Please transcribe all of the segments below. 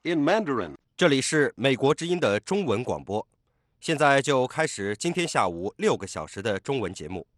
in Mandarin. 这里是美国之音的中文广播，现在就开始今天下午6个小时的中文节目。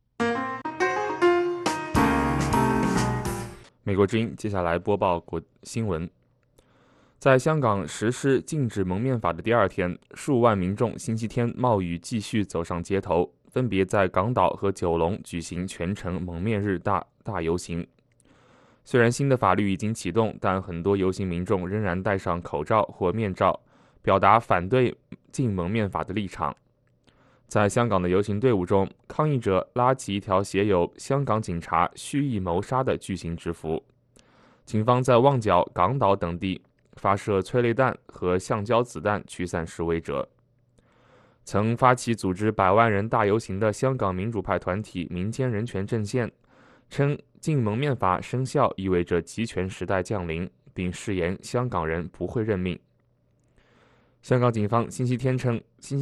美国之音接下来播报新闻。在香港实施禁止蒙面法的第二天，数万民众星期天冒雨继续走上街头，分别在港岛和九龙举行全城蒙面日大游行。虽然新的法律已经启动，但很多游行民众仍然戴上口罩或面罩，表达反对禁蒙面法的立场。在香港的游行队伍中，抗议者拉起一条写有"香港警察蓄意谋杀"的巨型制服。警方在旺角、港岛等地发射催泪弹和橡胶子弹驱散示威者。曾发起组织100万人大游行的香港民主派团体民间人权阵线称，禁蒙面法生效意味着集权时代降临，并誓言香港人不会认命。香港警方星期天称，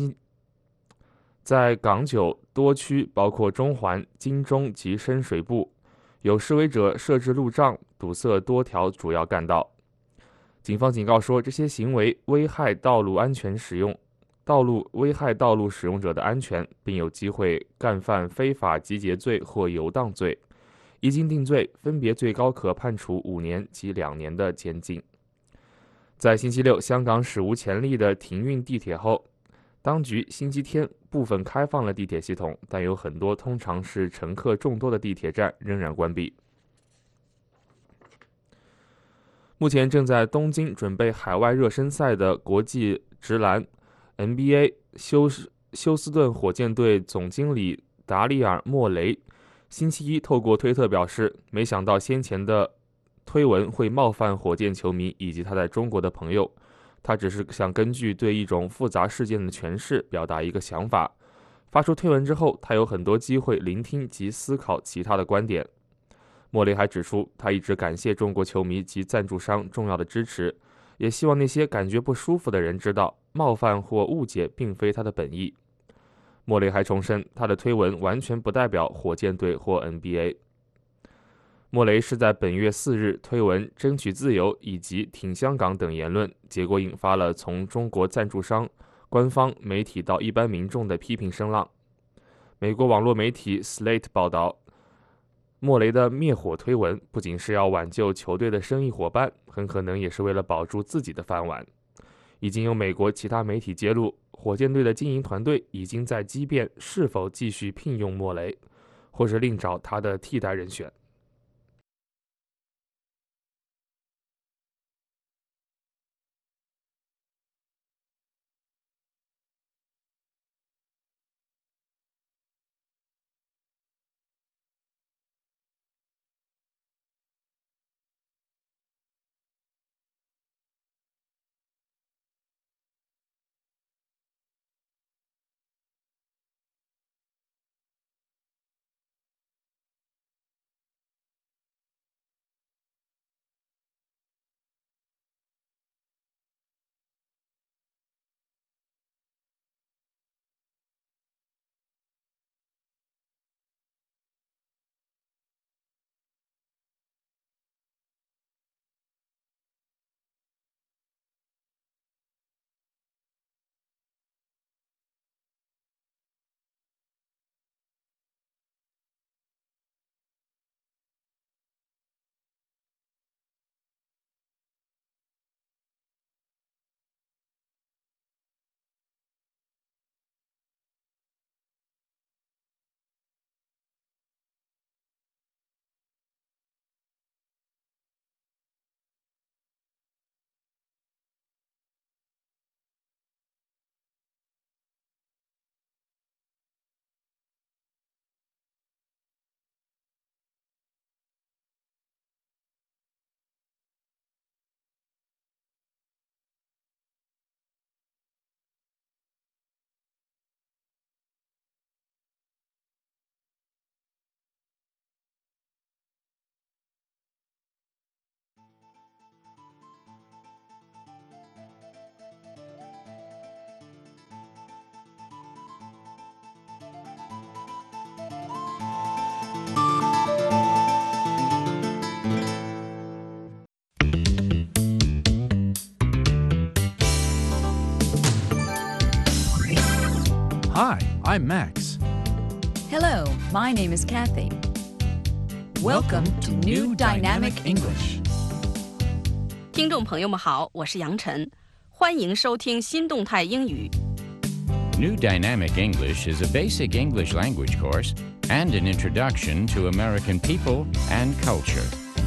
在港九多区，包括中环、金钟及深水埗，有示威者设置路障，堵塞多条主要干道。警方警告说，这些行为危害道路使用者的安全，并有机会干犯非法集结罪或游荡罪。一经定罪，分别最高可判处5年及2年的监禁。在星期六香港史无前例的停运地铁后，当局星期天部分开放了地铁系统，但有很多通常是乘客众多的地铁站仍然关闭。目前正在东京准备海外热身赛的国际职篮 NBA 休斯顿火箭队总经理达利尔·莫雷星期一透过推特表示，没想到先前的推文会冒犯火箭球迷以及他在中国的朋友，他只是想根据对一种复杂事件的诠释表达一个想法。发出推文之后，他有很多机会聆听及思考其他的观点。莫雷还指出，他一直感谢中国球迷及赞助商重要的支持，也希望那些感觉不舒服的人知道，冒犯或误解并非他的本意。莫雷还重申，他的推文完全不代表火箭队或 NBA。莫雷是在本月4日推文争取自由以及挺香港等言论，结果引发了从中国赞助商、官方、媒体到一般民众的批评声浪。美国网络媒体 Slate 报道，莫雷的灭火推文不仅是要挽救球队的生意伙伴，很可能也是为了保住自己的饭碗。已经有美国其他媒体揭露，火箭队的经营团队已经在激辩是否继续聘用莫雷，或是另找他的替代人选。 Hi, I'm Max. Hello, my name is Kathy. Welcome to New Dynamic English. 听众朋友们好，我是杨晨，欢迎收听新动态英语。 New Dynamic English is a basic English language course and an introduction to American people and culture.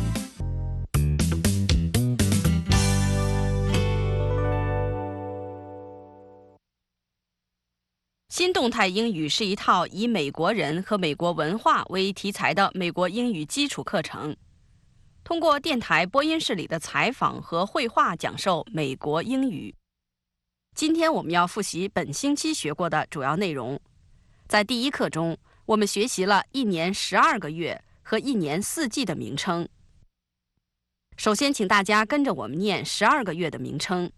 新动态英语是一套以美国人和美国文化为题材的美国英语基础课程，通过电台播音室里的采访和绘画讲授美国英语。今天我们要复习本星期学过的主要内容。在第一课中，我们学习了一年12个月和一年4季的名称。首先，请大家跟着我们念12个月的名称。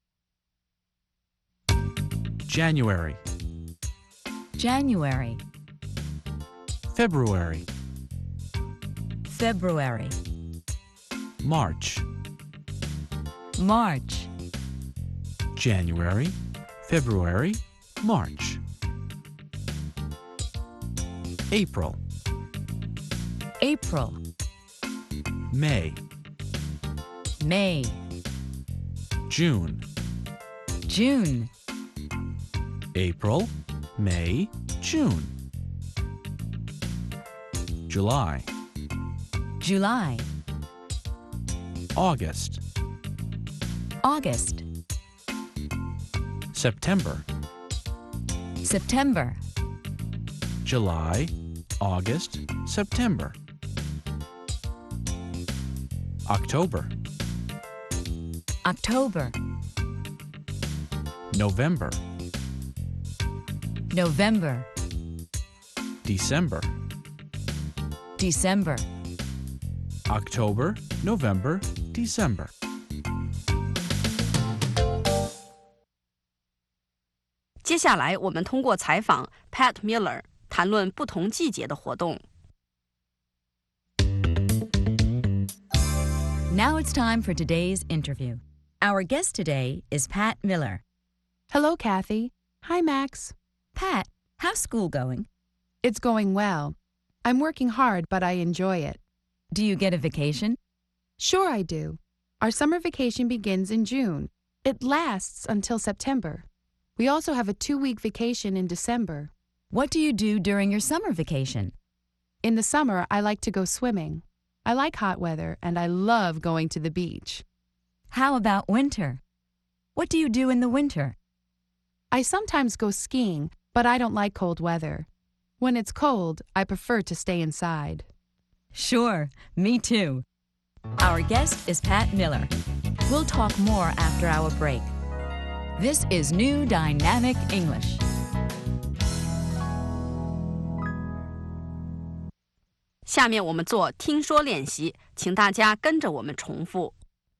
January, January, February, February, March, March, January, February, March. April, April, May, May, June, June, April, May, June. July, July, August, August, September, September, July, August, September. October, October, November, November, December. December. October, November, December. 接下来，我们通过采访 Pat Miller 谈论不同季节的活动。 Now it's time for today's interview. Our guest today is Pat Miller. Hello, Kathy. Hi, Max. Pat, how's school going? It's going well. I'm working hard, but I enjoy it. Do you get a vacation? Sure I do. Our summer vacation begins in June. It lasts until September. We also have a 2-week vacation in December. What do you do during your summer vacation? In the summer, I like to go swimming. I like hot weather, and I love going to the beach. How about winter? What do you do in the winter? I sometimes go skiing, but I don't like cold weather. When it's cold, I prefer to stay inside. Sure, me too. Our guest is Pat Miller. We'll talk more after our break. This is New Dynamic English. 下面我们做听说练习，请大家跟着我们重复。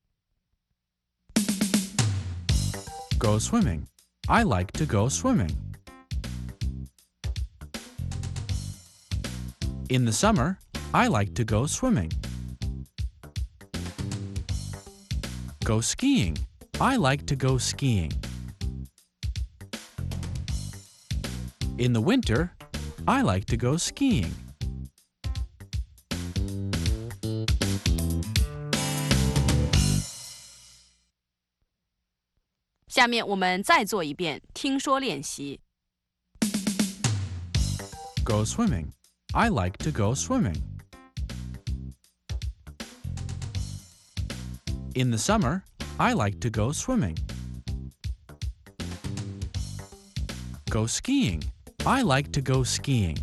Go swimming. I like to go swimming. In the summer, I like to go swimming. Go skiing. I like to go skiing. In the winter, I like to go skiing. 下面我们再做一遍听说练习。 Go swimming. I like to go swimming. In the summer, I like to go swimming. Go skiing. I like to go skiing.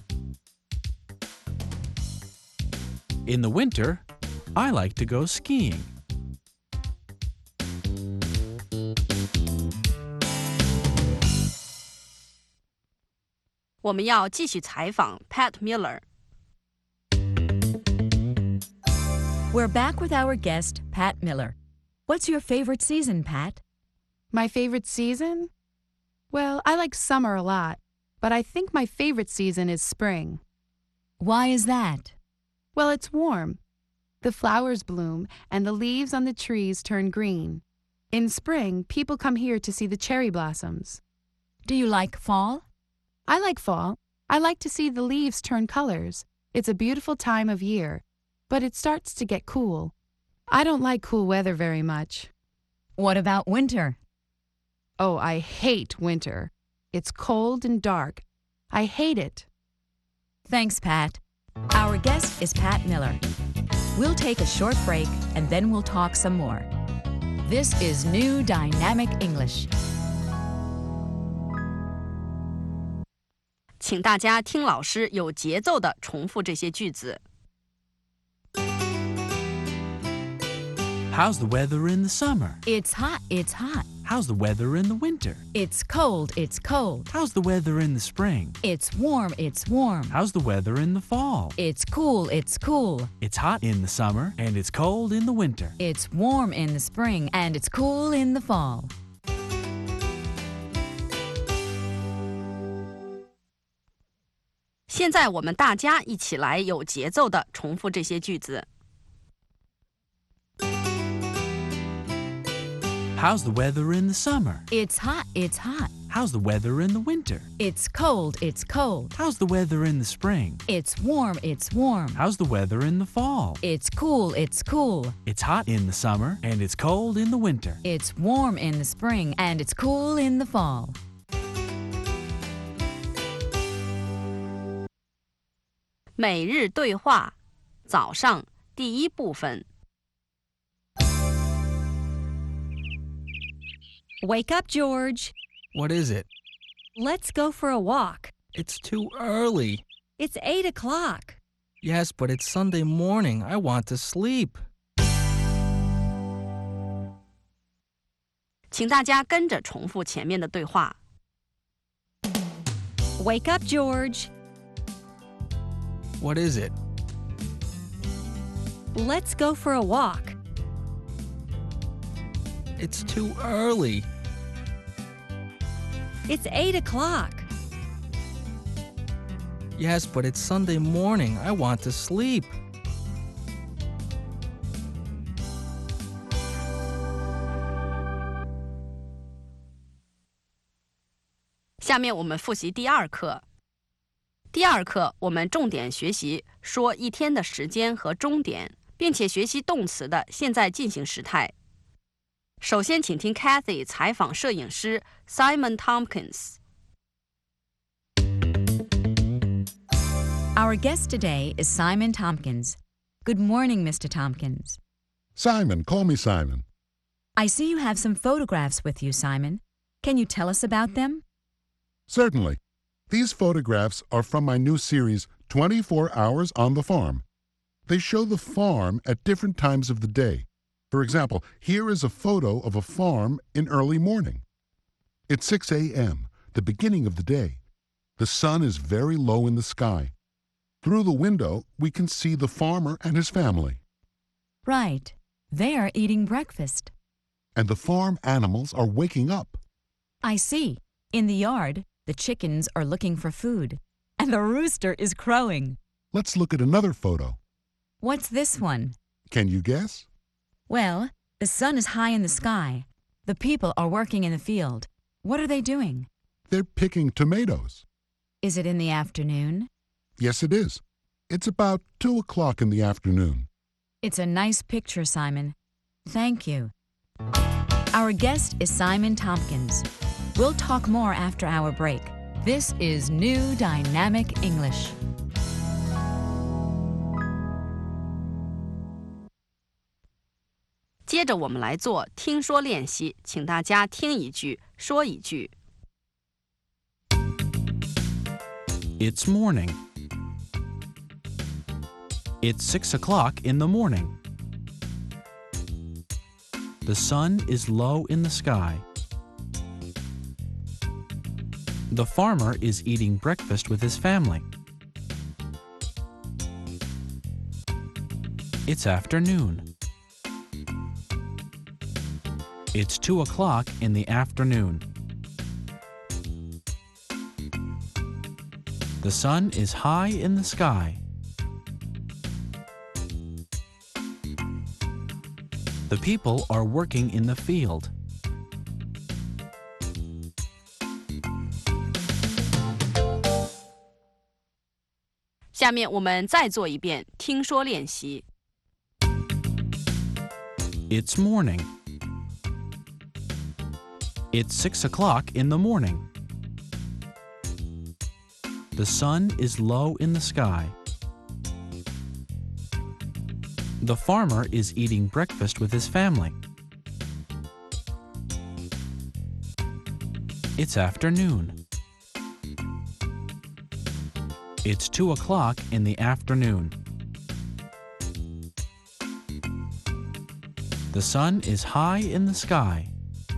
In the winter, I like to go skiing. 我们要继续采访 Pat Miller。 We're back with our guest, Pat Miller. What's your favorite season, Pat? My favorite season? Well, I like summer a lot, but I think my favorite season is spring. Why is that? Well, it's warm. The flowers bloom and the leaves on the trees turn green. In spring, people come here to see the cherry blossoms. Do you like fall? I like fall. I like to see the leaves turn colors. It's a beautiful time of year, but it starts to get cool. I don't like cool weather very much. What about winter? Oh, I hate winter. It's cold and dark. I hate it. Thanks, Pat. Our guest is Pat Miller. We'll take a short break and then we'll talk some more. This is New Dynamic English. 请大家听老师有节奏地重复这些句子。 How's the weather in the summer? It's hot, it's hot. How's the weather in the winter? It's cold, it's cold. How's the weather in the spring? It's warm, it's warm. How's the weather in the fall? It's cool, it's cool. It's hot in the summer and it's cold in the winter. It's warm in the spring and it's cool in the fall. 现在我们大家一起来有节奏地重复这些句子。 How's the weather in the summer? It's hot, it's hot. How's the weather in the winter? It's cold, it's cold. How's the weather in the spring? It's warm, it's warm. How's the weather in the fall? It's cool, it's cool. It's hot in the summer and it's cold in the winter. It's warm in the spring and it's cool in the fall. 每日对话，早上第一部分。 Wake up, George. What is it? Let's go for a walk. It's too early. It's 8 o'clock. Yes, but it's Sunday morning. I want to sleep. 请大家跟着重复前面的对话。 Wake up, George. What is it? Let's go for a walk. It's too early. It's 8 o'clock. Yes, but it's Sunday morning. I want to sleep. 下面我们复习第二课。第二课我们重点学习说一天的时间和钟点，并且学习动词的现在进行时态。首先，请听 Kathy 采访摄影师 Simon Tompkins。 Our guest today is Simon Tompkins. Good morning, Mr. Tompkins. Simon, call me Simon. I see you have some photographs with you, Simon. Can you tell us about them? Certainly. These photographs are from my new series, 24 Hours on the Farm. They show the farm at different times of the day. For example, here is a photo of a farm in early morning. It's 6 a.m., the beginning of the day. The sun is very low in the sky. Through the window, we can see the farmer and his family. Right. They're eating breakfast. And the farm animals are waking up. I see. In the yard, the chickens are looking for food, and the rooster is crowing. Let's look at another photo. What's this one? Can you guess? Well, the sun is high in the sky. The people are working in the field. What are they doing? They're picking tomatoes. Is it in the afternoon? Yes, it is. It's about 2 o'clock in the afternoon. It's a nice picture, Simon. Thank you. Our guest is Simon Tompkins. We'll talk more after our break. This is New Dynamic English. 接着我们来做听说练习，请大家听一句，说一句。 It's morning. It's 6 o'clock in the morning. The sun is low in the sky. The farmer is eating breakfast with his family. It's afternoon. It's 2 o'clock in the afternoon. The sun is high in the sky. The people are working in the field. 下面我们再做一遍听说练习。 It's morning. It's 6 o'clock in the morning. The sun is low in the sky. The farmer is eating breakfast with his family. It's afternoon. It's 2 o'clock in the afternoon. The sun is high in the sky.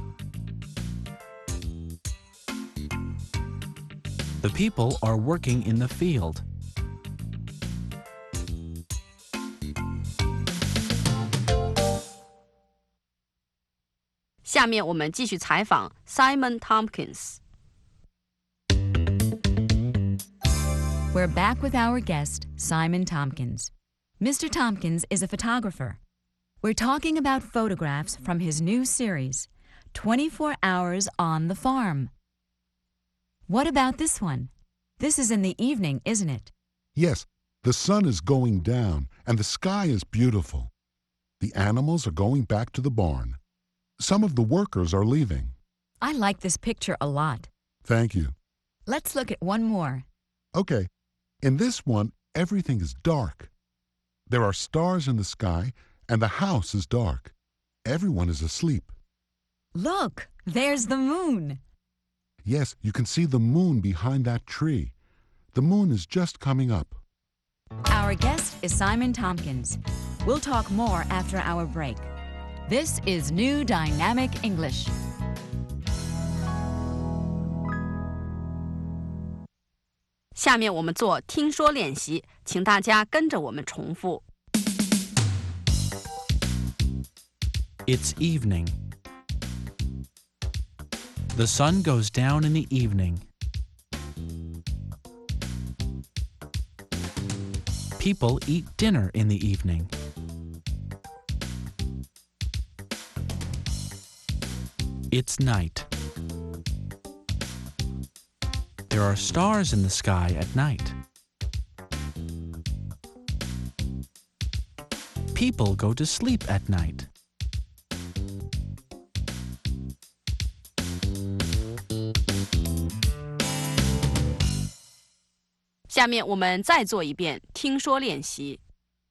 The people are working in the field. 下面我们继续采访 Simon Tompkins。 We're back with our guest, Simon Tompkins. Mr. Tompkins is a photographer. We're talking about photographs from his new series, 24 Hours on the Farm. What about this one? This is in the evening, isn't it? Yes, the sun is going down and the sky is beautiful. The animals are going back to the barn. Some of the workers are leaving. I like this picture a lot. Thank you. Let's look at one more. Okay, in this one, everything is dark. There are stars in the sky and the house is dark. Everyone is asleep. Look, there's the moon. Yes, you can see the moon behind that tree. The moon is just coming up. Our guest is Simon Tompkins. We'll talk more after our break. This is New Dynamic English. 下面我们做听说练习，请大家跟着我们重复。 It's evening. The sun goes down in the evening. People eat dinner in the evening. It's night. There are stars in the sky at night. People go to sleep at night. 《下面我们再做一遍听说练习。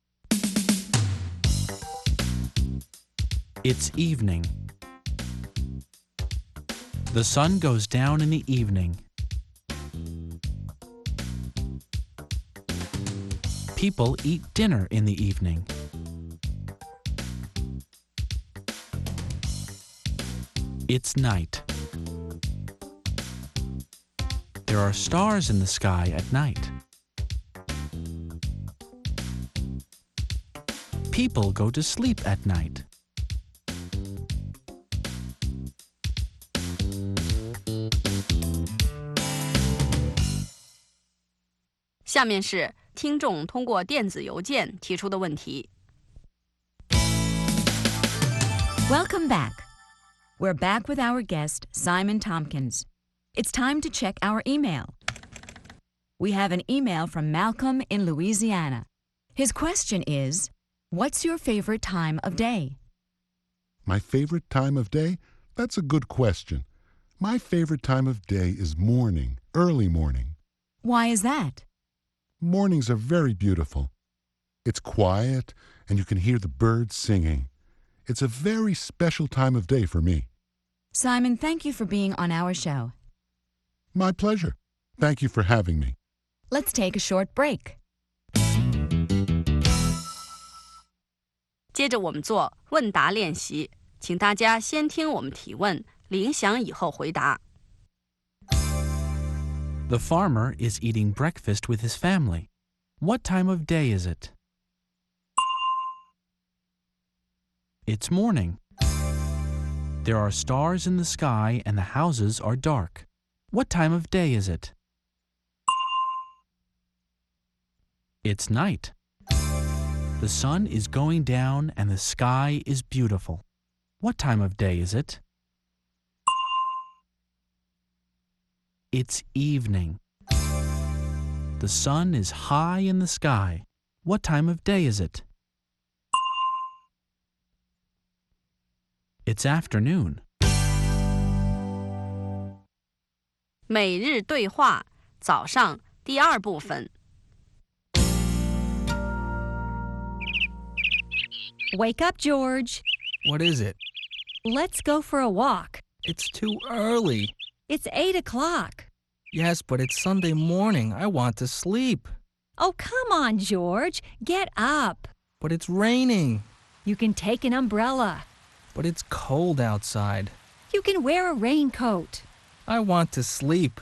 It's evening. The sun goes down in the evening. People eat dinner in the evening. It's night. There are stars in the sky at night. People go to sleep at night. 下面是听众通过电子邮件提出的问题。 Welcome back. We're back with our guest, Simon Tompkins. It's time to check our email. We have an email from Malcolm in Louisiana. His question is, what's your favorite time of day? My favorite time of day? That's a good question. My favorite time of day is morning, early morning. Why is that? Mornings are very beautiful. It's quiet and you can hear the birds singing. It's a very special time of day for me. Simon, thank you for being on our show. My pleasure. Thank you for having me. Let's take a short break. 接着我们做问答练习，请大家先听我们提问，铃响以后回答。 The farmer is eating breakfast with his family. What time of day is it? It's morning. There are stars in the sky and the houses are dark. What time of day is it? It's night. The sun is going down and the sky is beautiful. What time of day is it? It's evening. The sun is high in the sky. What time of day is it? It's afternoon. 每日对话早上第二部分。 Wake up, George. What is it? Let's go for a walk. It's too early. It's 8 o'clock. Yes, but it's Sunday morning. I want to sleep. Oh, come on, George. Get up. But it's raining. You can take an umbrella. But it's cold outside. You can wear a raincoat. I want to sleep.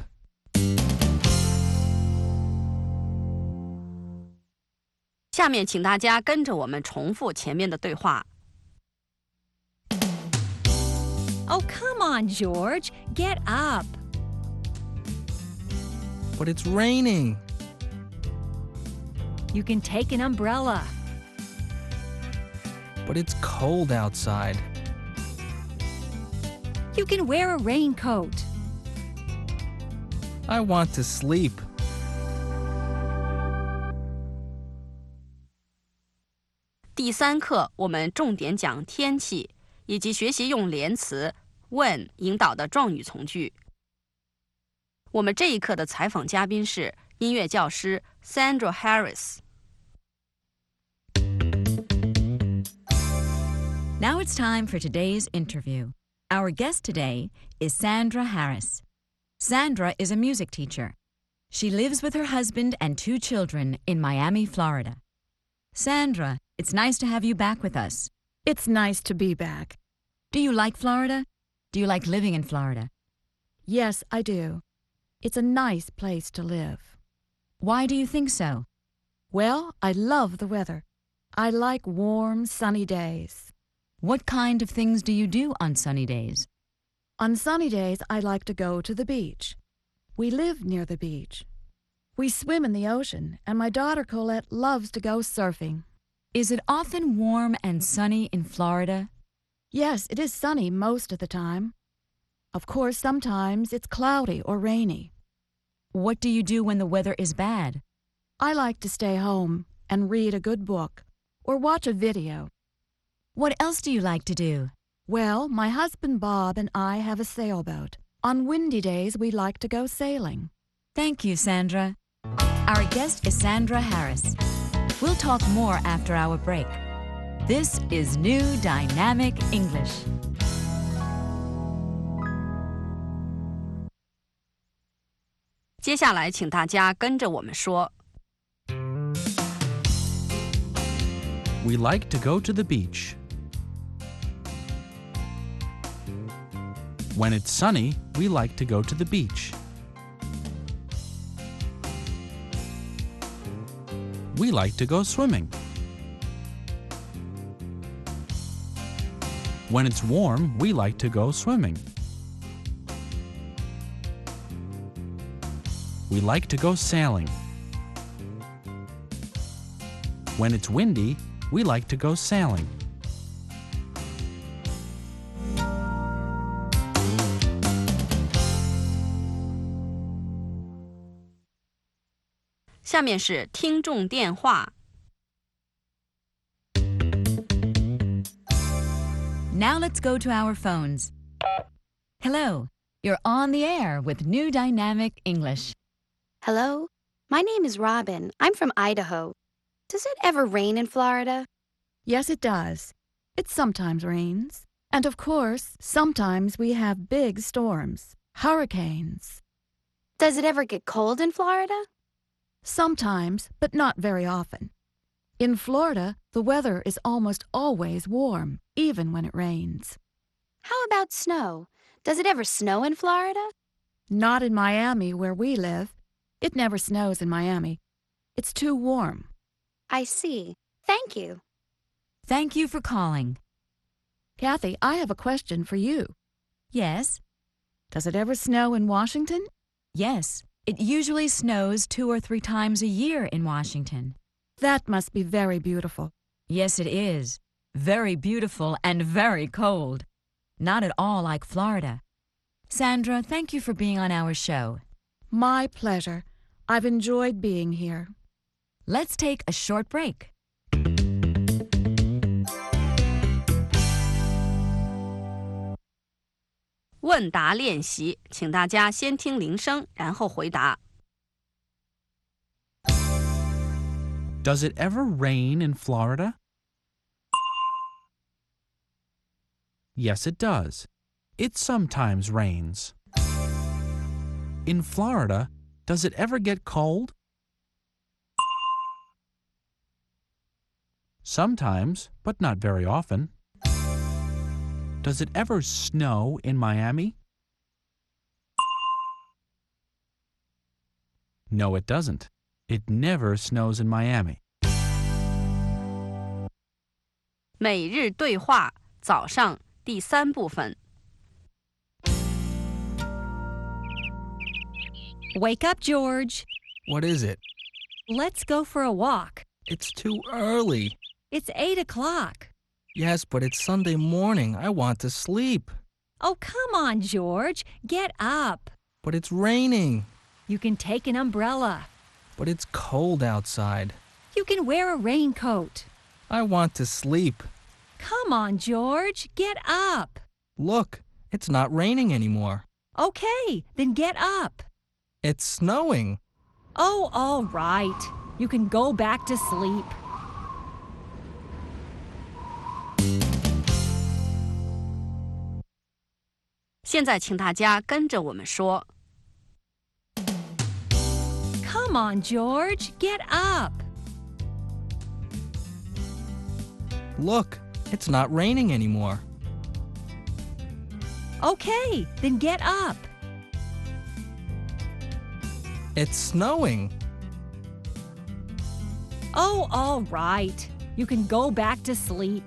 下面请大家跟着我们重复前面的对话。 Oh, come on, George. Get up. But it's raining. You can take an umbrella. But it's cold outside. You can wear a raincoat. I want to sleep. 第三课我们重点讲天气，以及学习用连词 when 引导的状语从句。我们这一课的采访嘉宾是音乐教师 Sandra Harris。 Now it's time for today's interview. Our guest today is Sandra Harris. Sandra is a music teacher. She lives with her husband and 2 children in Miami, Florida. Sandra, it's nice to have you back with us. It's nice to be back. Do you like Florida? Do you like living in Florida? Yes, I do. It's a nice place to live. Why do you think so? Well, I love the weather. I like warm, sunny days. What kind of things do you do on sunny days? On sunny days, I like to go to the beach. We live near the beach. We swim in the ocean, and my daughter Colette loves to go surfing. Is it often warm and sunny in Florida? Yes, it is sunny most of the time. Of course, sometimes it's cloudy or rainy. What do you do when the weather is bad? I like to stay home and read a good book or watch a video. What else do you like to do? Well, my husband Bob and I have a sailboat. On windy days, we like to go sailing. Thank you, Sandra. Our guest is Sandra Harris. We'll talk more after our break. This is New Dynamic English. "接下来，请大家跟着我们说。 We like to go to the beach. When it's sunny, we like to go to the beach. We like to go swimming. When it's warm, we like to go swimming. We like to go sailing. When it's windy, we like to go sailing. 下面是听众电话。 Now let's go to our phones. Hello, you're on the air with New Dynamic English. Hello, my name is Robin. I'm from Idaho. Does it ever rain in Florida? Yes, it does. It sometimes rains. And of course, sometimes we have big storms, hurricanes. Does it ever get cold in Florida? Sometimes, but not very often. In Florida, the weather is almost always warm, even when it rains. How about snow? Does it ever snow in Florida? Not in Miami, where we live. It never snows in Miami. It's too warm. I see. Thank you. Thank you for calling. Kathy, I have a question for you. Yes? Does it ever snow in Washington? Yes. It usually snows 2 or 3 times a year in Washington. That must be very beautiful. Yes, it is. Very beautiful and very cold. Not at all like Florida. Sandra, thank you for being on our show. My pleasure. I've enjoyed being here. Let's take a short break. 问答练习，请大家先听铃声，然后回答。 Does it ever rain in Florida? Yes, it does. It sometimes rains. In Florida, does it ever get cold? Sometimes, but not very often. Does it ever snow in Miami? No, it doesn't. It never snows in Miami. 每日对话，早上第3部分。 Wake up, George. What is it? Let's go for a walk. It's too early. It's 8 o'clock. Yes, but it's Sunday morning. I want to sleep. Oh, come on, George. Get up. But it's raining. You can take an umbrella. But it's cold outside. You can wear a raincoat. I want to sleep. Come on, George. Get up. Look, it's not raining anymore. Okay, then get up. It's snowing. Oh, all right. You can go back to sleep. 现在请大家跟着我们说。 Come on, George. Get up. Look, it's not raining anymore. Okay, then get up. It's snowing. Oh, all right. You can go back to sleep.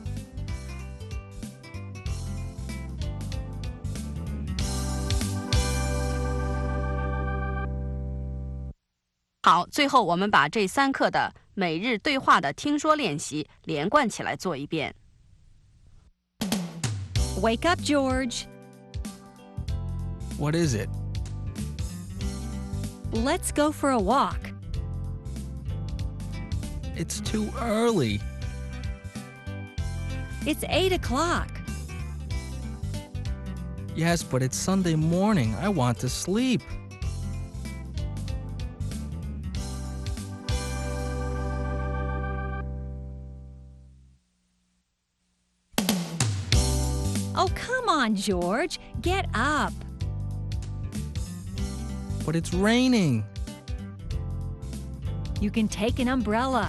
好，最后我们把这3课的每日对话的听说练习连贯起来做一遍。 Wake up, George. What is it? Let's go for a walk. It's too early. It's 8 o'clock. Yes, but it's Sunday morning. I want to sleep. Oh, come on, George. Get up. But it's raining. You can take an umbrella.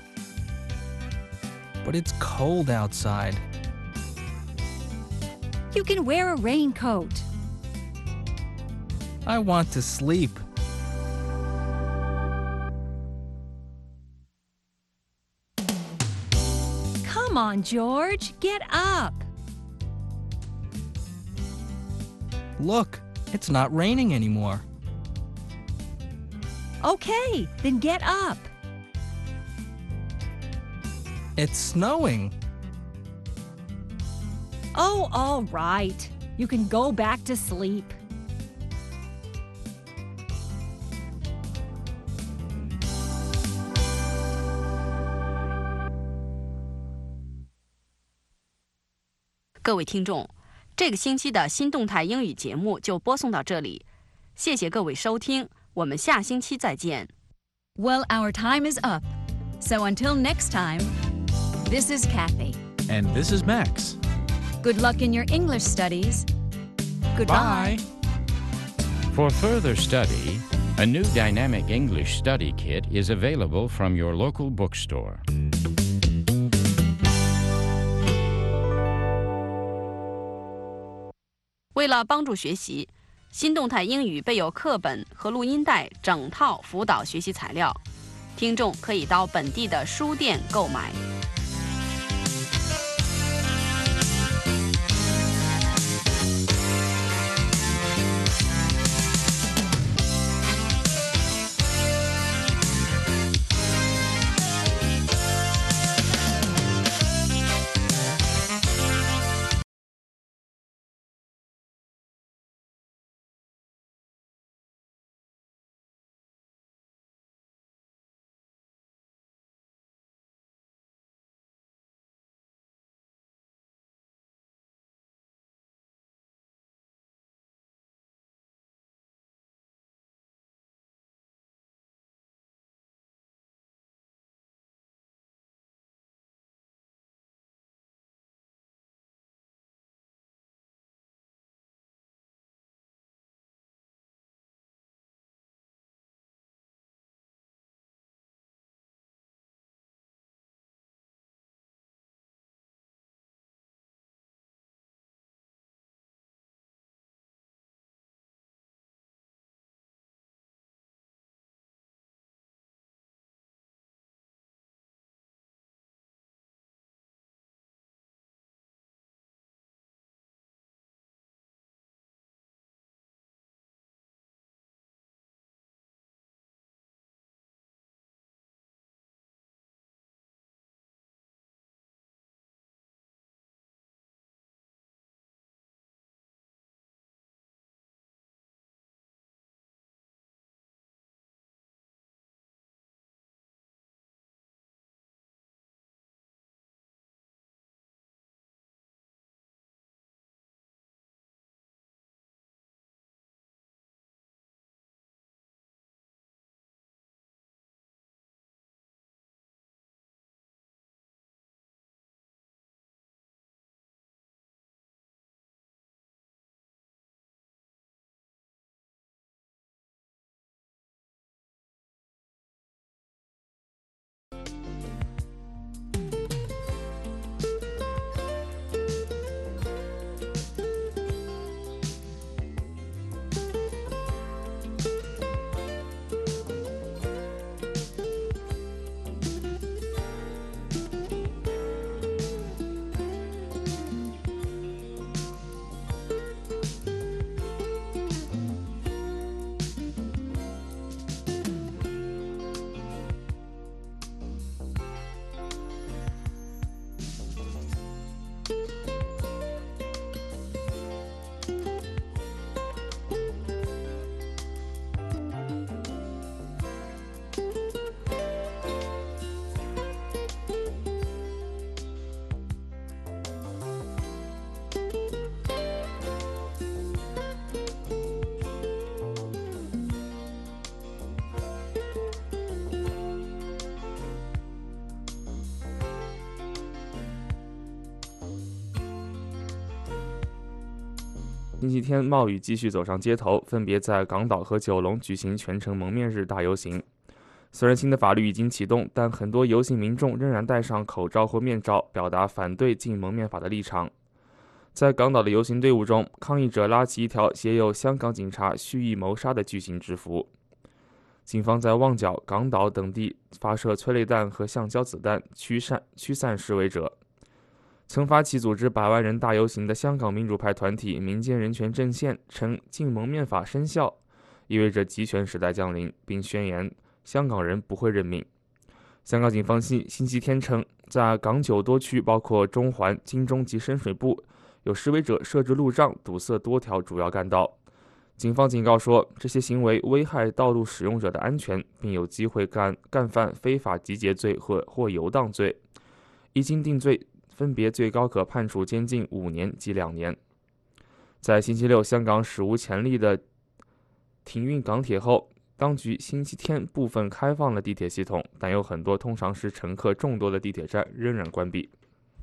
But it's cold outside. You can wear a raincoat. I want to sleep. Come on, George. Get up. Look, it's not raining anymore. Okay, then get up. It's snowing. Oh, all right. You can go back to sleep. 各位听众，这个星期的新动态英语节目就播送到这里，谢谢各位收听，我们下星期再见。 Well, our time is up. So until next time, this is Kathy. And this is Max. Good luck in your English studies. Goodbye. Bye. For further study, a new dynamic English study kit is available from your local bookstore. 为了帮助学习，新动态英语备有课本和录音带整套辅导学习材料，听众可以到本地的书店购买。 星期天冒雨继续走上街头，分别在港岛和九龙举行全城蒙面日大游行。虽然新的法律已经启动，但很多游行民众仍然戴上口罩或面罩，表达反对禁蒙面法的立场。在港岛的游行队伍中，抗议者拉起一条写有香港警察蓄意谋杀的巨型制服。警方在旺角、港岛等地发射催泪弹和橡胶子弹驱散示威者。曾发起组织100万人大游行的香港民主派团体民间人权阵线称，禁蒙面法生效意味着集权时代降临，并宣言香港人不会认命。香港警方星期天称，在港九多区，包括中环、金钟及深水埗，有示威者设置路障堵塞多条主要干道。警方警告说，这些行为危害道路使用者的安全，并有机会干犯非法集结罪或游荡罪。一经定罪，分别最高可判处监禁5年及2年。在星期六香港史无前例的停运港铁后，当局星期天部分开放了地铁系统，但有很多通常是乘客众多的地铁站仍然关闭。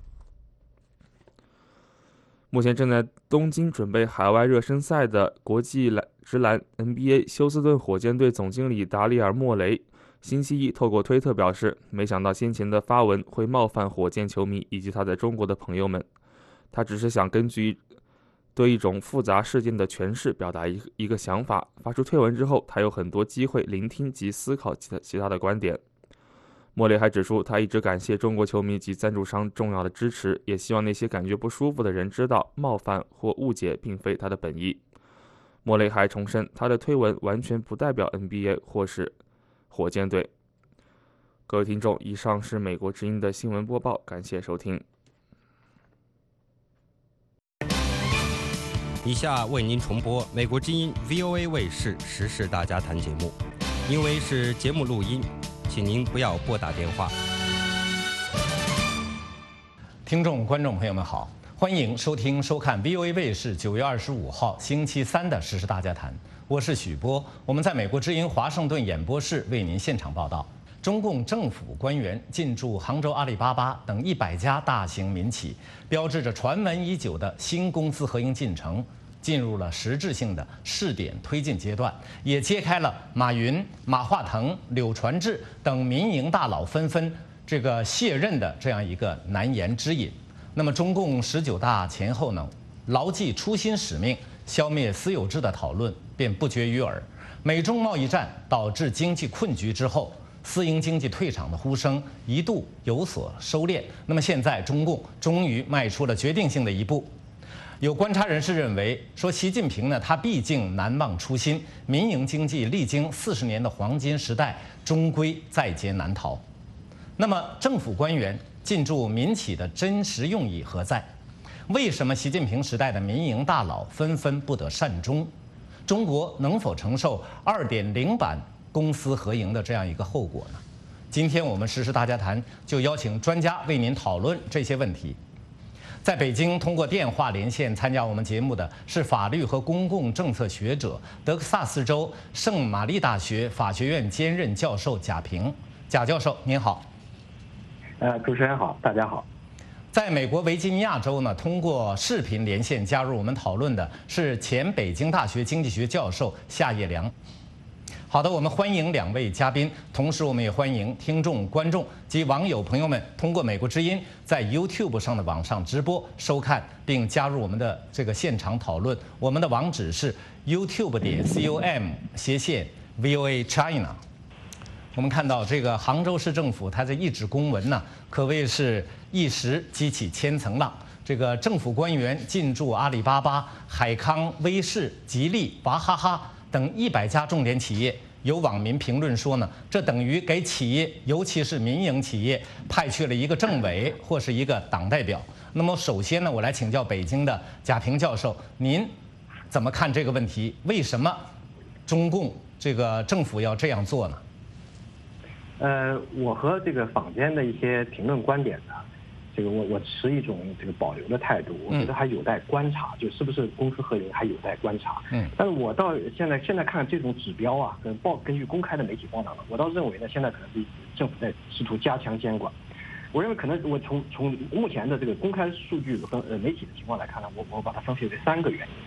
目前正在东京准备海外热身赛的国际职篮 NBA 休斯顿火箭队总经理达里尔·莫雷星期一透过推特表示，没想到先前的发文会冒犯火箭球迷以及他在中国的朋友们。他只是想根据对一种复杂事件的诠释表达一个想法。发出推文之后，他有很多机会聆听及思考其他的观点。莫雷还指出，他一直感谢中国球迷及赞助商重要的支持，也希望那些感觉不舒服的人知道，冒犯或误解并非他的本意。莫雷还重申，他的推文完全不代表 NBA 或是火箭队。各位听众，以上是美国之音的新闻播报，感谢收听。 以下为您重播美国之音 VOA 卫视时事大家谈节目，因为是节目录音，请您不要拨打电话。 听众、观众朋友们好，欢迎收听、收看 VOA 卫视9月25号星期三的时事大家谈，我是许波，我们在美国之音华盛顿演播室为您现场报道。中共政府官员进驻杭州阿里巴巴等100家大型民企，标志着传闻已久的新公司合营进程进入了实质性的试点推进阶段，也揭开了马云、马化腾、柳传志等民营大佬纷纷卸任的这样一个难言之隐。那么中共19大前后呢，牢记初心使命，消灭私有制的讨论便不绝于耳。美中贸易战导致经济困局之后，私营经济退场的呼声一度有所收敛。那么现在中共终于迈出了决定性的一步。有观察人士认为，说习近平呢，他毕竟难忘初心，民营经济历经40年的黄金时代，终归在劫难逃。那么政府官员进驻民企的真实用意何在？为什么习近平时代的民营大佬纷纷不得善终？中国能否承受2.0版公私合营的这样一个后果呢？今天我们时事大家谈就邀请专家为您讨论这些问题。在北京通过电话连线参加我们节目的是法律和公共政策学者、德克萨斯州圣玛丽大学法学院兼任教授贾平。贾教授您好。 主持人好，大家好。 在美国维吉尼亚州呢，通过视频连线加入我们讨论的是前北京大学经济学教授夏业良。好的，我们欢迎2位嘉宾，同时我们也欢迎听众、观众及网友朋友们通过美国之音在 YouTube 上的网上直播收看，并加入我们的现场讨论。我们的网址是 youtube.com/VOA China。我们看到杭州市政府它这一纸公文呢，可谓是一时激起千层浪。政府官员进驻阿里巴巴、海康威视、吉利、娃哈哈等100家重点企业，有网民评论说呢，这等于给企业，尤其是民营企业，派去了一个政委或是一个党代表。那么首先呢，我来请教北京的贾平教授，您怎么看这个问题？为什么中共政府要这样做呢？ 我和坊间的一些评论观点呢，我持一种保留的态度，我觉得还有待观察，就是不是公私合营还有待观察。但是我到现在看这种指标啊，根据公开的媒体报道呢，我倒认为呢，现在可能是政府在试图加强监管。我认为可能我从目前的公开数据和媒体的情况来看呢，我把它分析为3个原因。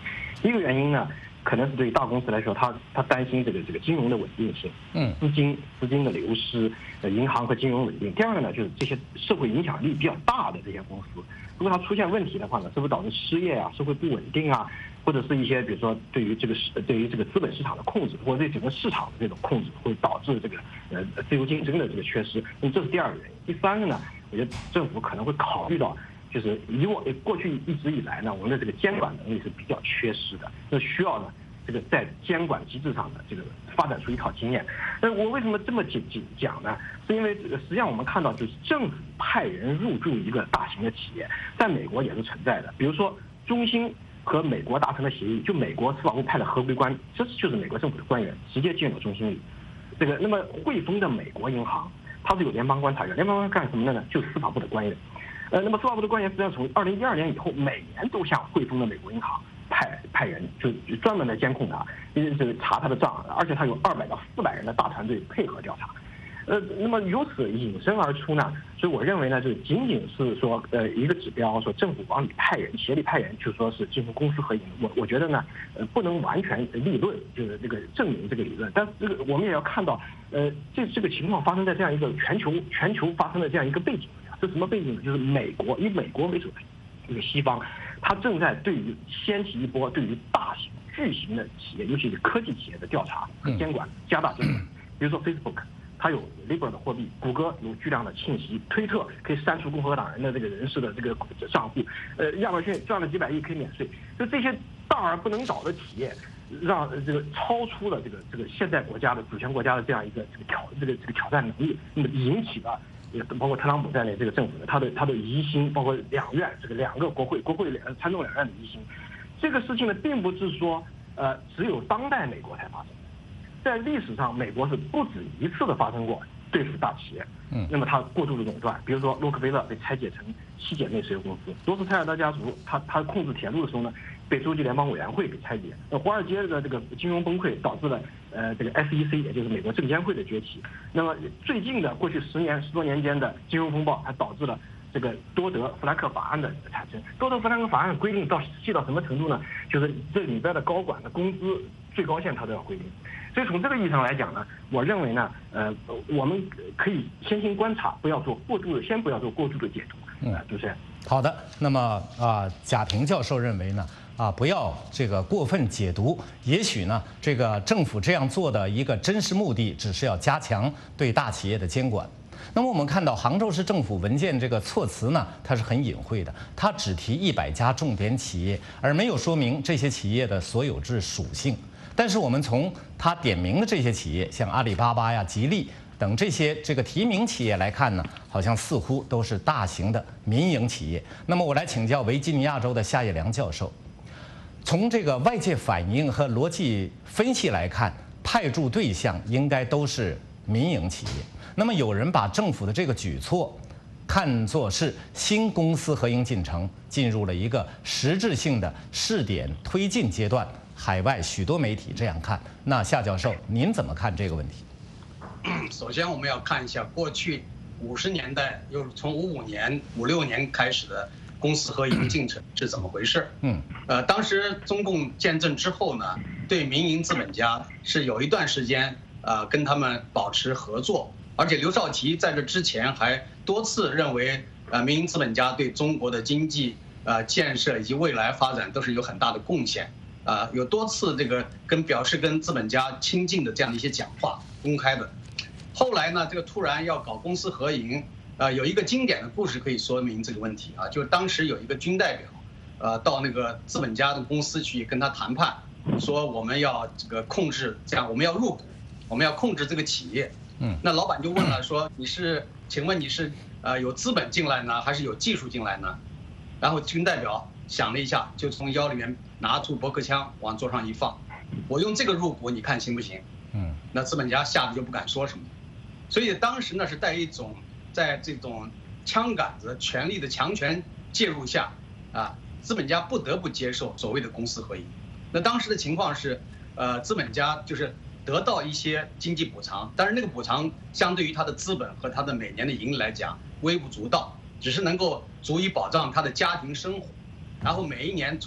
第一个原因呢，可能是对于大公司来说，他担心这个金融的稳定性，资金的流失，银行和金融稳定。第二个呢，就是这些社会影响力比较大的这些公司，如果它出现问题的话呢，是不是导致失业啊、社会不稳定啊，或者是一些比如说对于这个资本市场的控制，或者对整个市场的这种控制，会导致这个自由竞争的这个缺失。那么这是第二个原因。第三个呢，我觉得政府可能会考虑到，就是过去一直以来呢，我们的这个监管能力是比较缺失的，那需要呢这个在监管机制上的这个发展出一套经验。我为什么这么讲呢？是因为实际上我们看到，就是政府派人入驻一个大型的企业，在美国也是存在的。比如说中兴和美国达成的协议，就美国司法部派的合规官，这就是美国政府的官员直接进入中兴里。那么汇丰的美国银行，它是有联邦观察员，联邦官干什么的呢？就是司法部的官员。那么司法部的官员实际上从2012年以后，每年都向汇丰的美国银行派人，就专门来监控他，查他的账，而且他有200到400人的大团队配合调查。那么由此引申而出呢，所以我认为呢，就仅仅是说一个指标，说政府往里派人，协力派人，就说是进行公私合营，我觉得呢，不能完全立论，就是这个证明这个理论。但是这个我们也要看到，这个情况发生在这样一个全球发生的这样一个背景下，这什么背景呢？就是以美国为首的这个西方，它正在对于掀起一波对于大型巨型的企业，尤其是科技企业的调查和监管，加大监管。比如说 Facebook。它有 Libra 的货币，谷歌有巨量的信息，推特可以删除共和党人的这个人士的这个账户，亚马逊赚了几百亿可以免税，就这些大而不能倒的企业，让这个超出了这个现代国家的主权国家的这样一个这个挑战能力，那么引起了包括特朗普在内这个政府的他的疑心，包括两院2个国会参众两院的疑心，这个事情呢，并不是说只有当代美国才发生。在历史上，美国是不止一次的发生过对付大企业，那么它过度的垄断，比如说洛克菲勒被拆解成7姐妹石油公司，罗斯柴尔德家族他控制铁路的时候呢，被州际联邦委员会给拆解，华尔街的这个金融崩溃导致了这个 SEC 也就是美国证监会的崛起，那么最近的过去10多年间的金融风暴还导致了这个多德·弗兰克法案的产生。多德·弗兰克法案规定细到什么程度呢？就是这里边的高管的工资最高限它都要规定。所以从这个意义上来讲呢，我认为呢，我们可以先行观察，不要做过度的解读。主持人。 好的，那么贾平教授认为呢，不要这个过分解读，也许呢，这个政府这样做的一个真实目的，只是要加强对大企业的监管。那么我们看到杭州市政府文件这个措辞呢，它是很隐晦的，它只提100家重点企业，而没有说明这些企业的所有制属性。但是我们从他点名的这些企业，像阿里巴巴呀、吉利等这些这个提名企业来看呢，好像似乎都是大型的民营企业。那么我来请教维吉尼亚州的夏业良教授，从这个外界反应和逻辑分析来看，派驻对象应该都是民营企业。那么有人把政府的这个举措看作是新公私合营进程进入了一个实质性的试点推进阶段。海外许多媒体这样看，那夏教授您怎么看这个问题？ 首先我们要看一下过去50年代，又从55年、56年开始的公私合营进程是怎么回事？当时中共建政之后呢，对民营资本家是有一段时间跟他们保持合作，而且刘少奇在这之前还多次认为民营资本家对中国的经济建设以及未来发展都是有很大的贡献。有多次这个表示跟资本家亲近的这样的一些讲话，公开的。后来呢，这个突然要搞公私合营，有一个经典的故事可以说明这个问题啊，就是当时有一个军代表，到那个资本家的公司去跟他谈判，说我们要这个控制，这样我们要入股，我们要控制这个企业。那老板就问了，说请问你是有资本进来呢，还是有技术进来呢？然后军代表想了一下，就从腰里面拿出驳壳枪往桌上一放，我用这个入股，你看行不行？那资本家吓得就不敢说什么。所以当时呢是在这种枪杆子权力的强权介入下，资本家不得不接受所谓的公私合营。那当时的情况是，资本家就是得到一些经济补偿，但是那个补偿相对于他的资本和他的每年的盈利来讲微不足道，只是能够足以保障他的家庭生活。然后每一年从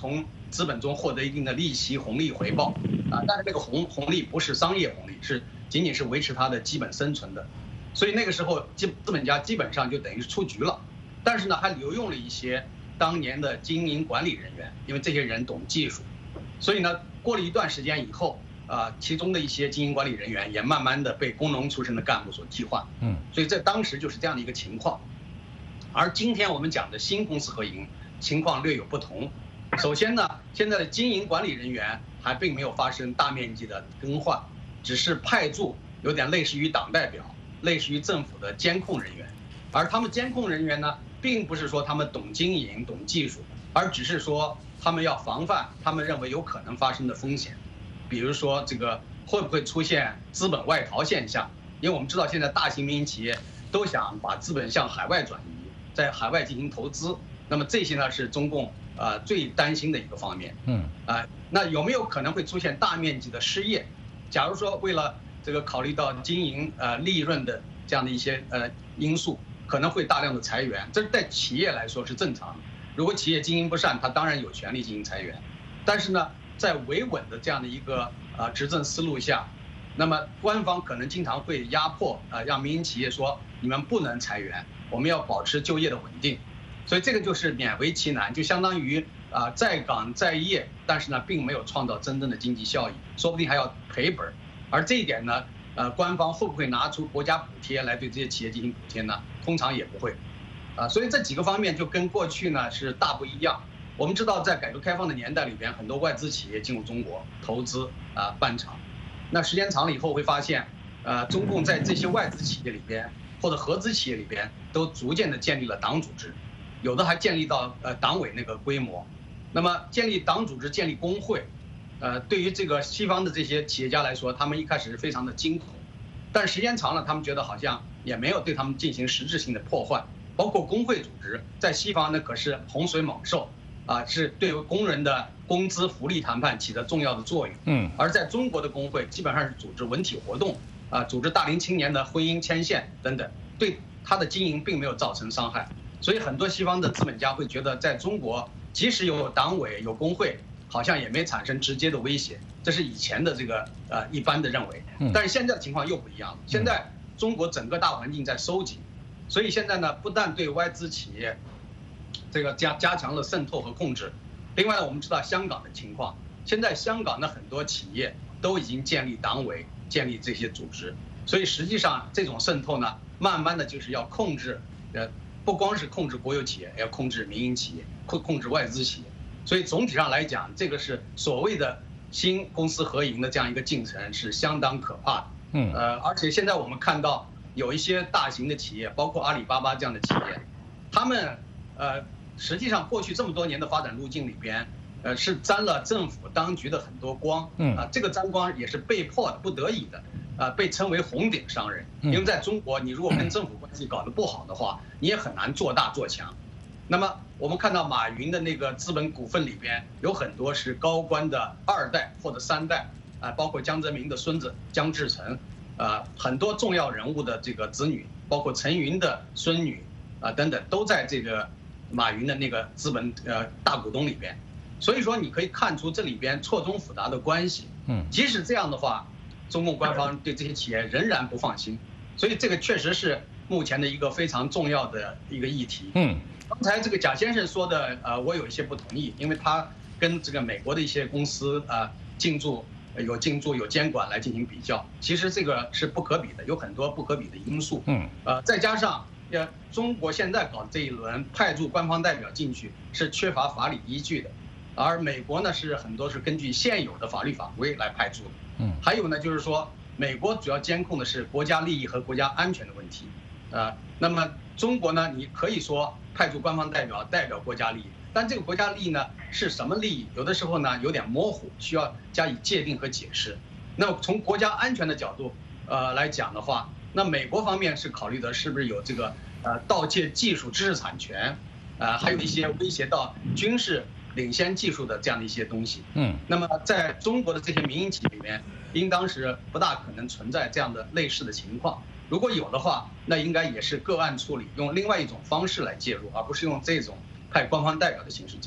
资本中获得一定的利息、红利回报啊，但是这个红利不是商业红利，是仅仅是维持它的基本生存的。所以那个时候资本家基本上就等于是出局了，但是呢还留用了一些当年的经营管理人员，因为这些人懂技术，所以呢过了一段时间以后，其中的一些经营管理人员也慢慢的被工农出身的干部所替换，所以在当时就是这样的一个情况。而今天我们讲的新公私合营情况略有不同。首先呢，现在的经营管理人员还并没有发生大面积的更换，只是派驻有点类似于党代表、类似于政府的监控人员，而他们监控人员呢，并不是说他们懂经营、懂技术，而只是说他们要防范他们认为有可能发生的风险，比如说这个会不会出现资本外逃现象？因为我们知道现在大型民营企业都想把资本向海外转移，在海外进行投资，那么这些呢是中共最担心的一个方面。那有没有可能会出现大面积的失业？假如说为了这个考虑到经营利润的这样的一些因素，可能会大量的裁员，这在企业来说是正常的。如果企业经营不善，他当然有权利进行裁员，但是呢，在维稳的这样的一个执政思路下，那么官方可能经常会压迫让民营企业说你们不能裁员，我们要保持就业的稳定，所以这个就是勉为其难，就相当于在岗在业，但是呢并没有创造真正的经济效益，说不定还要赔本。而这一点呢，官方会不会拿出国家补贴来对这些企业进行补贴呢？通常也不会，所以这几个方面就跟过去呢是大不一样。我们知道在改革开放的年代里边，很多外资企业进入中国投资办厂，那时间长了以后会发现，中共在这些外资企业里边或者合资企业里边都逐渐的建立了党组织，有的还建立到党委那个规模。那么建立党组织、建立工会，对于这个西方的这些企业家来说，他们一开始是非常的惊恐，但时间长了，他们觉得好像也没有对他们进行实质性的破坏。包括工会组织，在西方呢可是洪水猛兽，是对工人的工资福利谈判起着重要的作用。而在中国的工会基本上是组织文体活动，组织大龄青年的婚姻牵线等等，对他的经营并没有造成伤害。所以很多西方的资本家会觉得，在中国即使有党委有工会，好像也没产生直接的威胁，这是以前的这个一般的认为。但是现在的情况又不一样了，现在中国整个大环境在收紧，所以现在呢不但对外资企业这个加强了渗透和控制，另外呢我们知道香港的情况，现在香港的很多企业都已经建立党委，建立这些组织，所以实际上这种渗透呢，慢慢的就是要控制，不光是控制国有企业，也要控制民营企业，控制外资企业。所以总体上来讲，这个是所谓的新公私合营的这样一个进程是相当可怕的。而且现在我们看到有一些大型的企业，包括阿里巴巴这样的企业，他们实际上过去这么多年的发展路径里边，是沾了政府当局的很多光。这个沾光也是被迫的、不得已的，被称为红顶商人。因为在中国，你如果跟政府关系搞得不好的话，你也很难做大做强。那么我们看到马云的那个资本股份里边有很多是高官的2代或者3代，包括江泽民的孙子江志成，很多重要人物的这个子女，包括陈云的孙女等等，都在这个马云的那个资本大股东里边。所以说你可以看出这里边错综复杂的关系。即使这样的话，中共官方对这些企业仍然不放心，所以这个确实是目前的一个非常重要的一个议题。刚才这个贾先生说的，我有一些不同意，因为他跟这个美国的一些公司进驻有监管来进行比较，其实这个是不可比的，有很多不可比的因素。再加上中国现在搞这一轮派驻官方代表进去是缺乏法理依据的，而美国呢是很多是根据现有的法律法规来派驻的。还有呢就是说，美国主要监控的是国家利益和国家安全的问题。那么中国呢，你可以说派驻官方代表代表国家利益，但这个国家利益呢是什么利益？有的时候呢有点模糊，需要加以界定和解释。那么从国家安全的角度来讲的话，那美国方面是考虑的是不是有这个盗窃技术知识产权，还有一些威胁到军事领先技术的这样的一些东西。那么在中国的这些民营企业里面，应当是不大可能存在这样的类似的情况。如果有的话，那应该也是个案处理，用另外一种方式来介入，而不是用这种派官方代表的形式介入。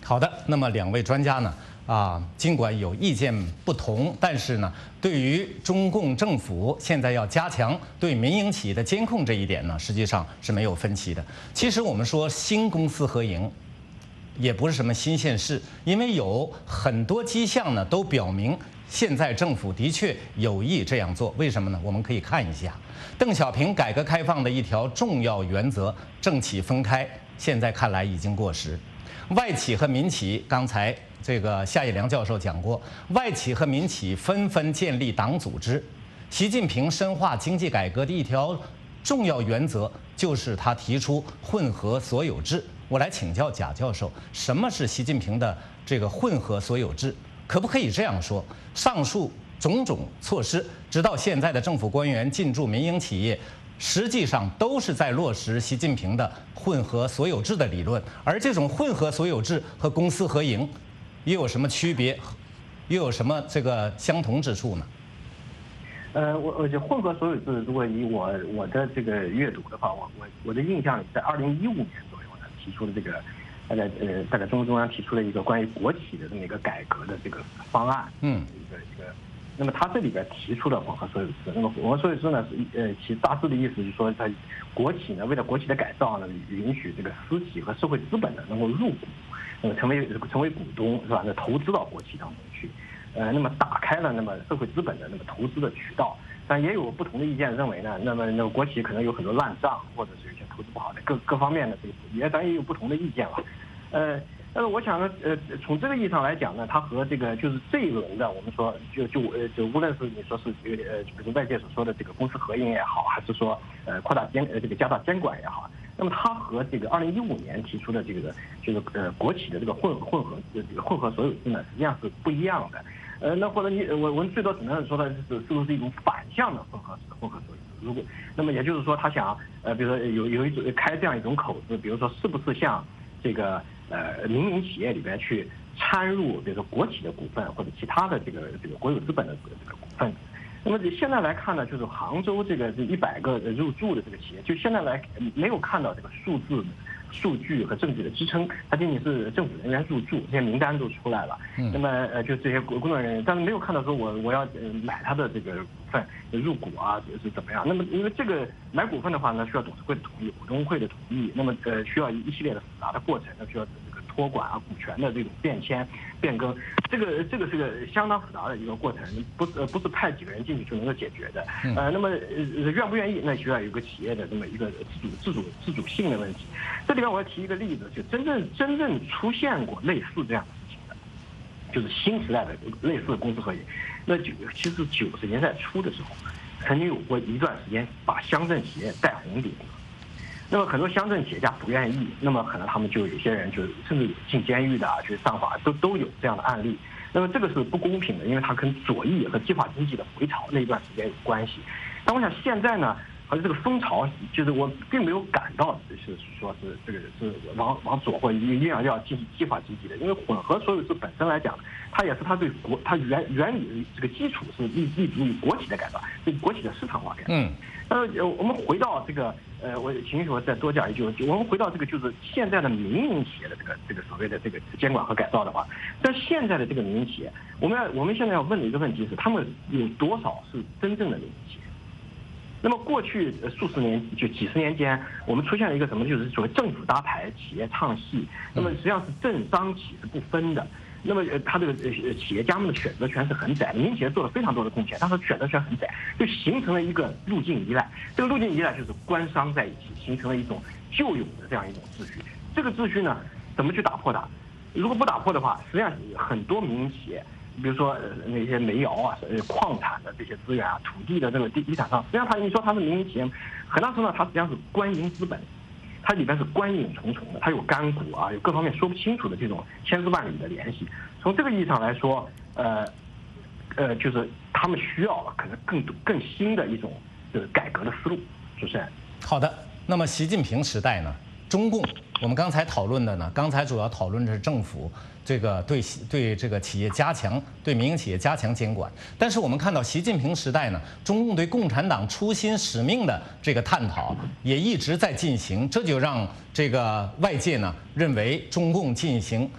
好的，那么2位专家呢？尽管有意见不同，但是呢，对于中共政府现在要加强对民营企业的监控这一点呢，实际上是没有分歧的。其实我们说新公私合营，也不是什么新鲜事，因为有很多迹象呢都表明，现在政府的确有意这样做。为什么呢？我们可以看一下邓小平改革开放的一条重要原则——政企分开，现在看来已经过时。外企和民企，刚才这个夏业良教授讲过，外企和民企纷纷建立党组织。习近平深化经济改革的一条重要原则就是他提出混合所有制。我来请教贾教授，什么是习近平的这个混合所有制？可不可以这样说？上述种种措施，直到现在的政府官员进驻民营企业，实际上都是在落实习近平的混合所有制的理论。而这种混合所有制和公私合营又有什么区别，又有什么这个相同之处呢？ 我就混合所有制，如果以我的这个阅读的话，我的印象里，在2015年左右呢，提出了这个大概中央提出了一个关于国企的这么一个改革的这个方案，一个。那么它这里边提出了混合所有制。那么混合所有制呢，其大致的意思就是说，在国企呢，为了国企的改造呢，允许这个私企和社会资本呢能够入股，那么成为股东是吧？那投资到国企当中去，那么打开了那么社会资本的那么投资的渠道。但也有不同的意见认为呢，那么国企可能有很多烂账，或者是有些投资不好的各方面的这个，当然也有不同的意见了。但是我想呢，从这个意义上来讲呢，它和这个就是这一轮的我们说就无论是你说是比如外界所说的这个公私合营也好，还是说扩大这个加大监管也好，那么它和这个2015年提出的这个就是国企的这个混合所有制呢，实际上是不一样的。那或者我们最多只能说的是不是一种反向的混合所有制？如果那么也就是说，他想比如说有一种开这样一种口子，比如说是不是像这个民营企业里边去掺入比如说国企的股份或者其他的这个国有资本的这个股份。那么现在来看呢，就是杭州这100个入驻的这个企业，就现在来没有看到这个数据和证据的支撑，它仅仅是政府人员入驻，这些名单都出来了。那么就这些工作人员，但是没有看到说我要买他的这个股份入股啊是怎么样。那么因为这个买股份的话呢，需要董事会的同意、股东会的同意，那么需要一系列的复杂的过程，那需要这个托管啊、股权的这种变迁、变更，这个是个相当复杂的一个过程，不是派几个人进去就能够解决的。那么愿不愿意，那需要有一个企业的这么一个自主性的问题。这里边我要提一个例子，就真正出现过类似这样的事情的，就是新时代的类似的公私合营。那其实90年代初的时候，曾经有过一段时间把乡镇企业带红顶了。那么很多乡镇企业家不愿意，那么可能他们就有些人就甚至进监狱的啊，去上法都有这样的案例。那么这个是不公平的，因为它跟左翼和计划经济的回潮那段时间有关系。但我想现在呢，好像这个风潮，就是我并没有感到是说是这个是往左或一定要进行计划经济的，因为混合所有制本身来讲，它也是它对它原理这个基础是立足于国企的改造，对国企的市场化改造。我们回到这个我请许我再多讲一句，我们回到这个就是现在的民营企业的这个所谓的这个监管和改造的话，但现在的这个民营企业，我们现在要问的一个问题是，他们有多少是真正的民营企业？那么过去数十年就几十年间，我们出现了一个什么，就是所谓政府搭台，企业唱戏。那么实际上是政商企是不分的。那么他这个企业家们的选择权是很窄的，民营企业做了非常多的贡献，但是选择权很窄，就形成了一个路径依赖。这个路径依赖就是官商在一起，形成了一种旧有的这样一种秩序。这个秩序呢，怎么去打破它？如果不打破的话，实际上很多民营企业，比如说那些煤窑啊、矿产的这些资源啊、土地的这个地产商，实际上你说它是民营企业，很大程度上它实际上是官营资本。它里边是官影重重的，它有干股啊，有各方面说不清楚的这种千丝万缕的联系。从这个意义上来说，就是他们需要可能更新的一种改革的思路。主持人， 好的。那么习近平时代呢，中共我们刚才讨论的呢，刚才主要讨论的是政府这个对这个企业加强对民营企业加强监管，但是我们看到习近平时代呢，中共对共产党初心使命的这个探讨也一直在进行，这就让这个外界呢认为中共进行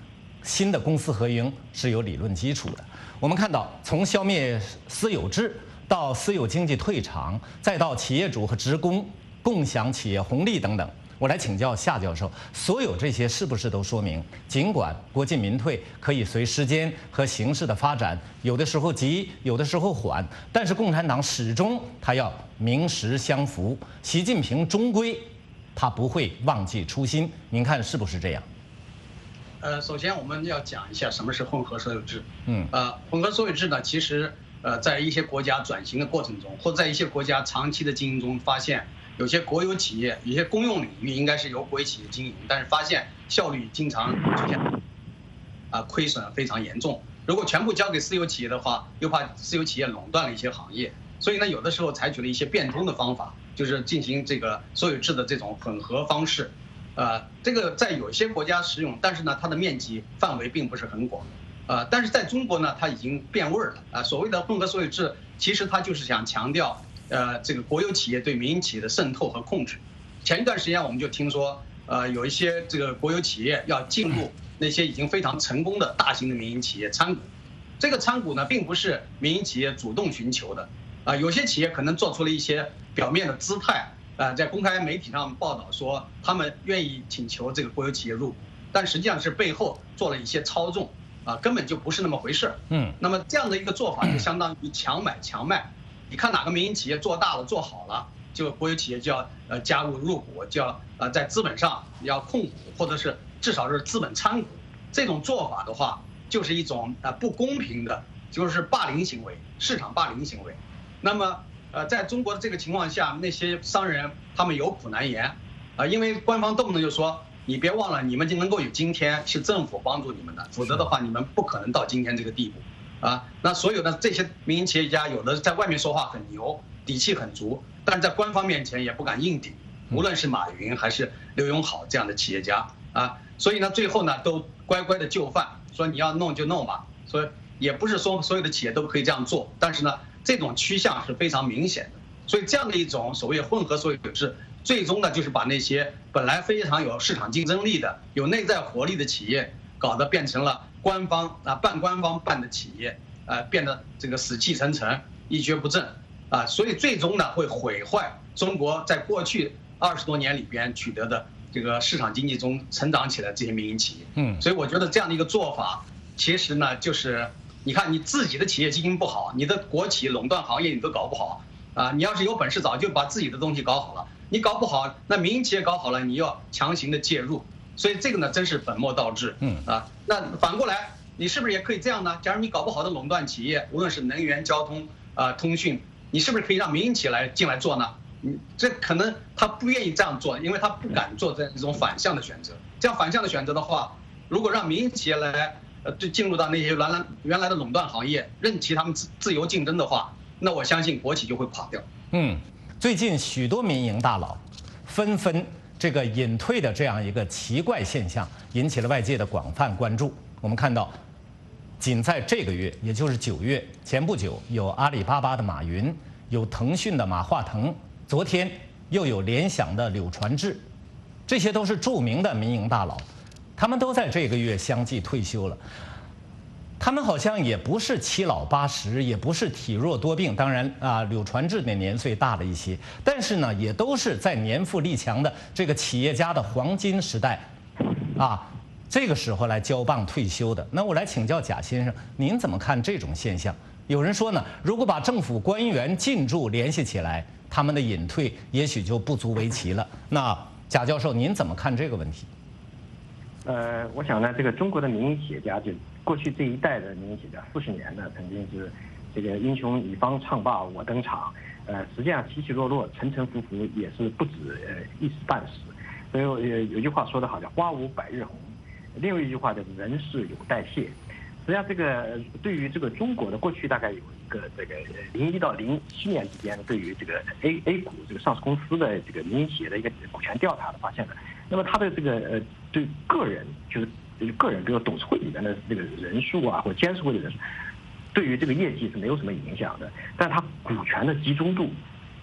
新的公私合营是有理论基础的。我们看到，从消灭私有制到私有经济退场，再到企业主和职工共享企业红利等等，我来请教夏教授，所有这些是不是都说明，尽管国进民退可以随时间和形势的发展，有的时候急，有的时候缓，但是共产党始终他要名实相符，习近平终归他不会忘记初心，您看是不是这样？ 首先我们要讲一下什么是混合所有制。混合所有制呢，其实在一些国家转型的过程中，或者在一些国家长期的经营中，发现有些国有企业、有些公用领域应该是由国有企业经营，但是发现效率经常出现亏损非常严重。如果全部交给私有企业的话，又怕私有企业垄断了一些行业，所以呢，有的时候采取了一些变通的方法，就是进行这个所有制的这种混合方式。这个在有些国家使用，但是呢，它的面积范围并不是很广。但是在中国呢，它已经变味了。所谓的混合所有制，其实它就是想强调这个国有企业对民营企业的渗透和控制。前一段时间我们就听说，有一些这个国有企业要进入那些已经非常成功的大型的民营企业参股。这个参股呢，并不是民营企业主动寻求的。有些企业可能做出了一些表面的姿态。在公开媒体上报道说，他们愿意请求这个国有企业入股，但实际上是背后做了一些操纵，根本就不是那么回事。那么这样的一个做法就相当于强买强卖。你看哪个民营企业做大了、做好了，就国有企业就要加入股，就要在资本上要控股，或者是至少是资本参股。这种做法的话，就是一种不公平的，就是霸凌行为，市场霸凌行为。那么。在中国的这个情况下，那些商人他们有苦难言，因为官方动不动就说，你别忘了，你们就能够有今天是政府帮助你们的，否则的话你们不可能到今天这个地步。那所有的这些民营企业家，有的在外面说话很牛，底气很足，但是在官方面前也不敢硬顶，无论是马云还是刘永好这样的企业家所以呢，最后呢都乖乖的就范，说你要弄就弄吧。所以也不是说所有的企业都可以这样做，但是呢。这种趋向是非常明显的，所以这样的一种所谓混合所有制，最终呢就是把那些本来非常有市场竞争力的、有内在活力的企业，搞得变成了官方半官方办的企业，变得这个死气沉沉、一蹶不振所以最终呢会毁坏中国在过去20多年里边取得的这个市场经济中成长起来这些民营企业。所以我觉得这样的一个做法，其实呢就是。你看你自己的企业经营不好，你的国企垄断行业你都搞不好你要是有本事早就把自己的东西搞好了，你搞不好，那民营企业搞好了，你要强行的介入，所以这个呢真是本末倒置。那反过来，你是不是也可以这样呢？假如你搞不好的垄断企业，无论是能源、交通通讯，你是不是可以让民营企业进来做呢？这可能他不愿意这样做，因为他不敢做这种反向的选择。这样反向的选择的话，如果让民营企业来。就进入到那些原来的垄断行业，任其他们自由竞争的话，那我相信国企就会垮掉。 最近许多民营大佬纷纷这个隐退的这样一个奇怪现象，引起了外界的广泛关注。我们看到，仅在这个月，也就是9月前不久，有阿里巴巴的马云，有腾讯的马化腾，昨天又有联想的柳传志，这些都是著名的民营大佬。他们都在这个月相继退休了，他们好像也不是7老80，也不是体弱多病。当然柳传志的年岁大了一些，但是呢，也都是在年富力强的这个企业家的黄金时代，这个时候来交棒退休的。那我来请教贾先生，您怎么看这种现象？有人说呢，如果把政府官员进驻联系起来，他们的隐退也许就不足为奇了。那贾教授，您怎么看这个问题？ 我想呢，这个中国的民营企业家，就过去这一代的民营企业家，40年呢，曾经是这个英雄乙方唱罢我登场，实际上起起落落、沉沉浮浮，也是不止一时半时。所以有句话说得好，叫花无百日红。另外一句话就是人事有代谢。实际上，这个对于这个中国的过去大概有一个这个01到07年之间，对于这个 A 股这个上市公司的这个民营企业的一个股权调查的发现的。那么他的这个对个人，就是个人，比如董事会里面的这个人数或者监事会的人数，对于这个业绩是没有什么影响的。但他股权的集中度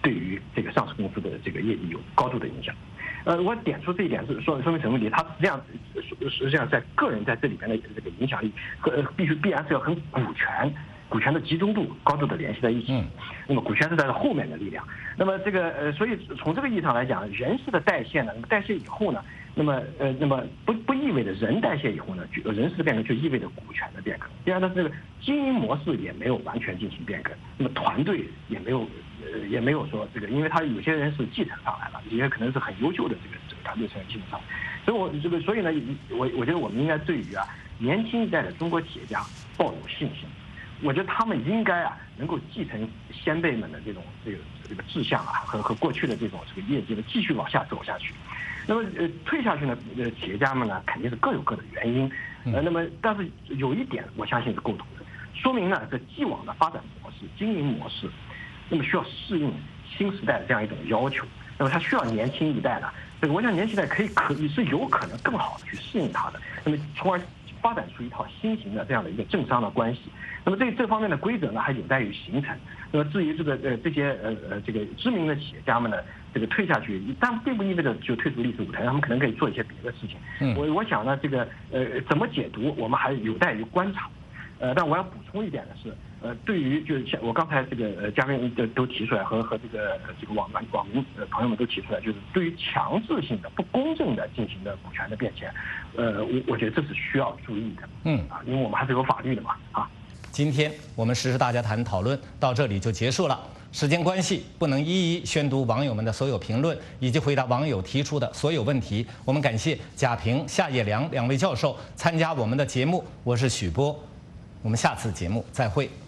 对于这个上市公司的这个业绩有高度的影响。我点出这一点是说明什么问题？它实际上在个人在这里边的这个影响力必然是要和股权的集中度高度的联系在一起。那么股权是在后面的力量。那么这个所以从这个意义上来讲，人事的代谢呢，那么代谢以后呢，那么不意味着人代谢以后呢，人事的变革就意味着股权的变革。第二呢，这个经营模式也没有完全进行变革，那么团队也没有说这个，因为他有些人是继承上来了，也可能是很优秀的这个团队成员继承上来。所以呢，我觉得我们应该对于年轻一代的中国企业家抱有信心。我觉得他们应该能够继承先辈们的这个志向和过去的这个业绩呢，继续往下走下去。那么退下去呢，企业家们呢肯定是各有各的原因。那么但是有一点我相信是共同的，说明呢这既往的发展模式、经营模式，那么需要适应新时代的这样一种要求。那么它需要年轻一代呢，这个我想年轻一代可以是有可能更好的去适应它的，那么从而发展出一套新型的这样的一个政商的关系。那么这方面的规则呢，还有待于形成。那么至于这些这个知名的企业家们呢，这个退下去，但并不意味着就退出历史舞台，他们可能可以做一些别的事情。我想呢，这个怎么解读，我们还有待于观察。但我要补充一点的是，对于就是像我刚才这个嘉宾都提出来，和这个网民朋友们都提出来，就是对于强制性的、不公正的进行的股权的变迁，我觉得这是需要注意的。因为我们还是有法律的嘛今天我们时事大家谈讨论到这里就结束了。时间关系，不能一一宣读网友们的所有评论以及回答网友提出的所有问题。我们感谢贾平、夏叶良两位教授参加我们的节目。我是许波，我们下次节目再会。